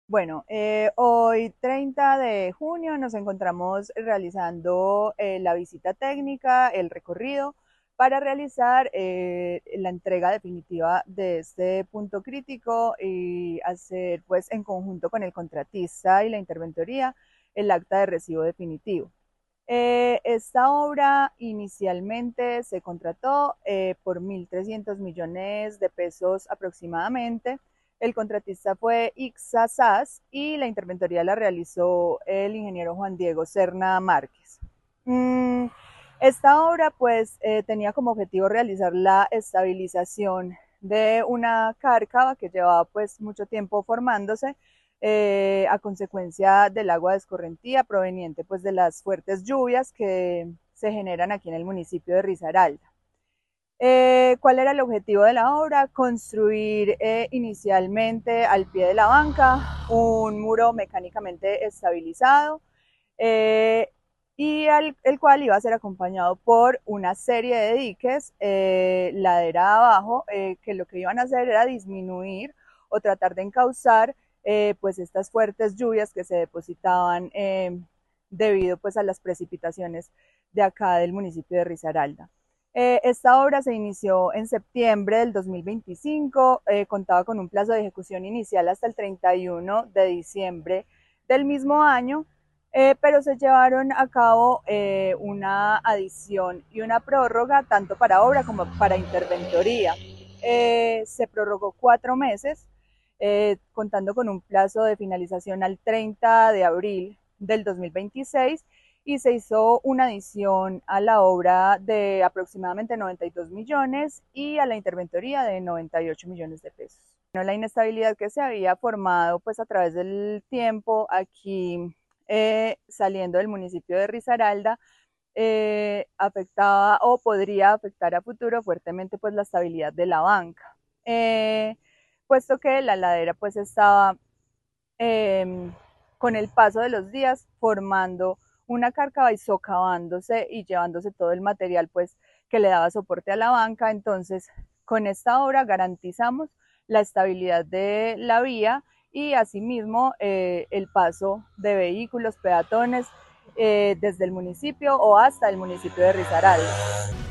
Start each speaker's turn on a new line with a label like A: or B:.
A: Bueno, hoy 30 de junio nos encontramos realizando la visita técnica, el recorrido, para realizar la entrega definitiva de este punto crítico y hacer pues en conjunto con el contratista y la interventoría el acta de recibo definitivo. Esta obra inicialmente se contrató por 1.300 millones de pesos aproximadamente. El contratista fue Ixa SAS y la interventoría la realizó el ingeniero Juan Diego Serna Márquez. Esta obra pues tenía como objetivo realizar la estabilización de una cárcava que llevaba pues mucho tiempo formándose a consecuencia del agua de escorrentía proveniente pues de las fuertes lluvias que se generan aquí en el municipio de Risaralda. ¿Cuál era el objetivo de la obra? Construir inicialmente al pie de la banca un muro mecánicamente estabilizado eh, y el cual iba a ser acompañado por una serie de diques ladera abajo que lo que iban a hacer era disminuir o tratar de encauzar pues estas fuertes lluvias que se depositaban debido pues a las precipitaciones de acá del municipio de Risaralda. Esta obra se inició en septiembre del 2025, contaba con un plazo de ejecución inicial hasta el 31 de diciembre del mismo año, pero se llevaron a cabo una adición y una prórroga tanto para obra como para interventoría. Se prorrogó 4 meses, contando con un plazo de finalización al 30 de abril del 2026 y se hizo una adición a la obra de aproximadamente 92 millones y a la interventoría de 98 millones de pesos. Bueno, la inestabilidad que se había formado pues a través del tiempo aquí saliendo del municipio de Risaralda afectaba o podría afectar a futuro fuertemente pues la estabilidad de la banca, puesto que la ladera pues estaba con el paso de los días formando una cárcava y socavándose y llevándose todo el material pues que le daba soporte a la banca. Entonces con esta obra garantizamos la estabilidad de la vía y asimismo el paso de vehículos, peatones desde el municipio o hasta el municipio de Risaralda.